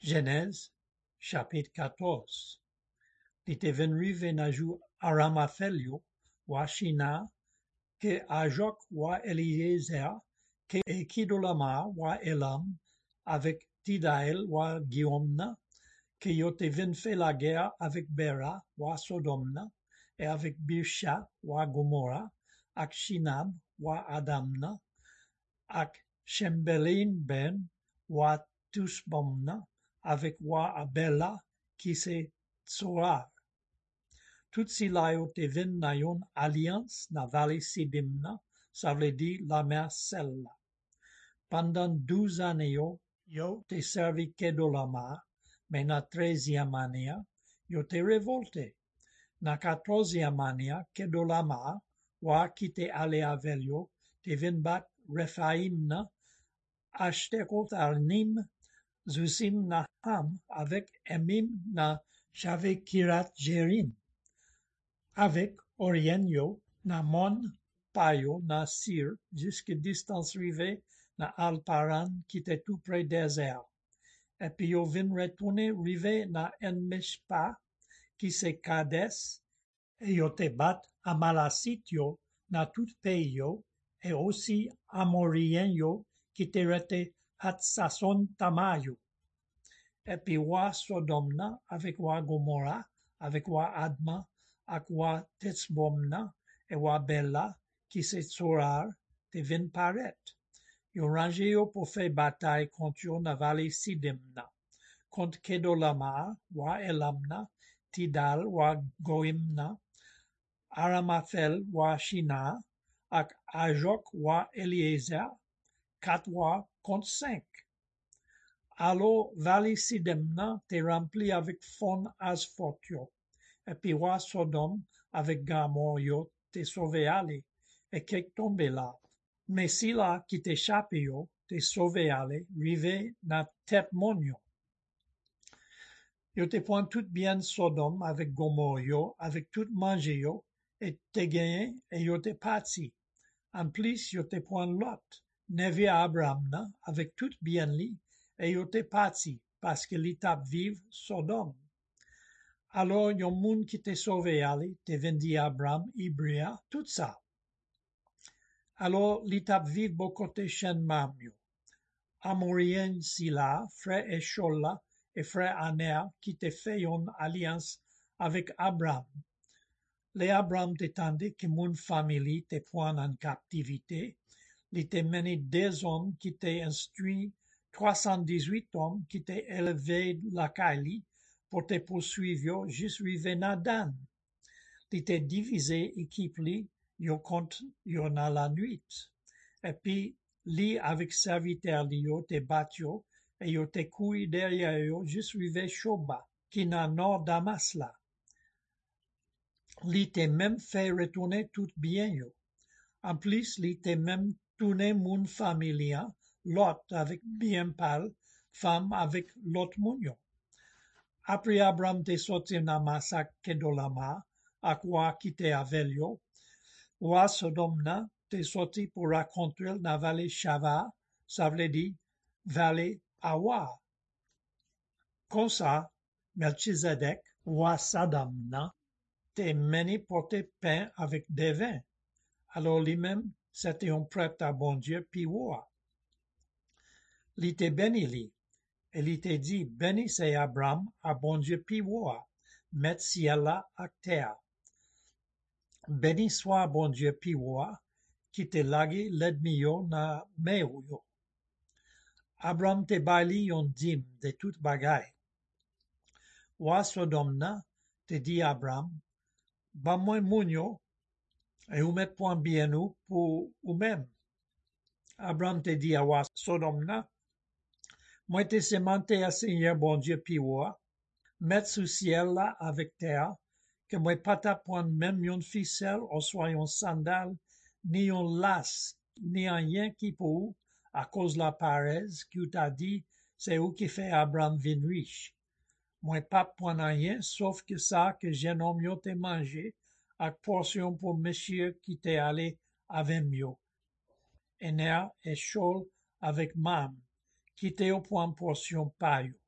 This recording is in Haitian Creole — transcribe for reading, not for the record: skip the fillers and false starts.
Genèse, chapitre 14. Li te ven rive nan jou Aramathel yo, wa Shina, ke Ajok wa Eliezer, ke Kidolama wa Elam, avec Tidael wa Guillaume, que yo te ven fait la guerre avec Bera wa Sodomna, et avec Birsha wa Gomorra, ak Shinab wa Adamna, ak Shembelin ben wa Tusbomna, avec wa Abela qui se Tsoar. Tout si la yo te ven na yon alliance na vallée Sidimna, ça veut dire la mer Sella. Pendant 12 années yo te servi Kedolama, mais na 13e année, yo te révolté. Na 14e année, Kedolama, wa qui te allé avec yo, te ven bat Rephaim na, Ashtekot al-Nim, Zusim na Ham, avec Emim na Shave Kirat Jerim, avec Orien yo, na Mon, Payo, na Sir, jusqu'à distance rivée, na Al-Paran, qui était tout près désert. Et puis yo vin retourner rive na En-Mishpa, qui c'est Kades, et yo te bat Amalasit yo na tout pays yo, et aussi Amorien yo, qui te rete Hatsason Tamayo. Et puis wa Sodomna, avec wa Gomorra, avec wa Adma, avec wa Tetzbomna, et wa Bella, qui c'est Tsorar, te vin paret. Yo rangé yo pour faire bataille contre yo na vallée Sidimna, contre Kedolama, wa Elamna, Tidal, wa Goimna, Aramathel, wa Shina, ak Ajok, wa Eliezer, 4 wa contre 5. Alors, vallée Sidimna te rempli avec fon asfotio, et puis wa Sodome avec Gamor yo te sauvé aller, et kek tombé là. Mais si là qui t'échappe yo, te sauvé aller, rive na tête monio. Yo te point tout bien Sodome avec Gomorre yo, avec tout manger yo, et te gagné, et yo te parti. En plus, yo te point Lot, neveu Abraham na, avec tout bien li, et yo te parti, parce que li tap vive Sodome. Alors, yon moun qui te sauvé aller, te vendi Abraham, Ibria, tout ça. Alors, li tap vive bo kote chen mam yo. Amorien Sila, frère Eshola et frère Aner, qui te fait une alliance avec Abraham. Les Abraham te tande que mon famille te point en captivité, li te mené 2 hommes qui te instruit 318 hommes qui te élevé la Kali pour te poursuivre jusqu'à rive na Dan. Li te divisé équipe li, yo contre yo na la nuit. Et puis, li avec serviteur li yo te bat yo, et yo te couru derrière yo jusqu'à rive Shoba, qui na nord Damas la. Li te même fait retourner tout bien yo. En plus, li te même tourné moun familia, Lot avec bien pal, femme avec l'autre moun yo. Après Abraham te sorti na masak Kedolama, ak wa qui te avec yo, wa Sodomna te sorti pour rencontrer na vallée Shava, ça veut dire vallée Awa. Comme ça, Melchizedek, wa Sadamna, te mené porter pain avec des vins. Alors lui-même, c'était un prêtre à bon Dieu, puis wa. Li te béni li, et li te dit, béni c'est Abraham à bon Dieu, puis wa, met ciel là à terre. Béni soit bon Dieu, puis wa, qui te lage l'ennemi yo na meyo yo. Abraham te bali yon dim de tout bagay. Wa Sodomna te dit Abraham, ba mwen moun yo, et ou met point bien ou pour ou même. Abraham te dit à wa Sodomna, moi te sémenté à Seigneur bon Dieu puis wa, mettre sous ciel là avec terre, que moi pas ta point même yon ficelle, ou soit yon sandal, ni yon las, ni rien qui pour, à cause la paresse, qui t'a dit, c'est où qui fait Abraham vin riche. Moi pas point rien, sauf que ça que jeune homme yo te mangé, ak portion pour monsieur qui t'est allé avec yo. Ener et Chol avec Mam, qui t'est au point portion payo.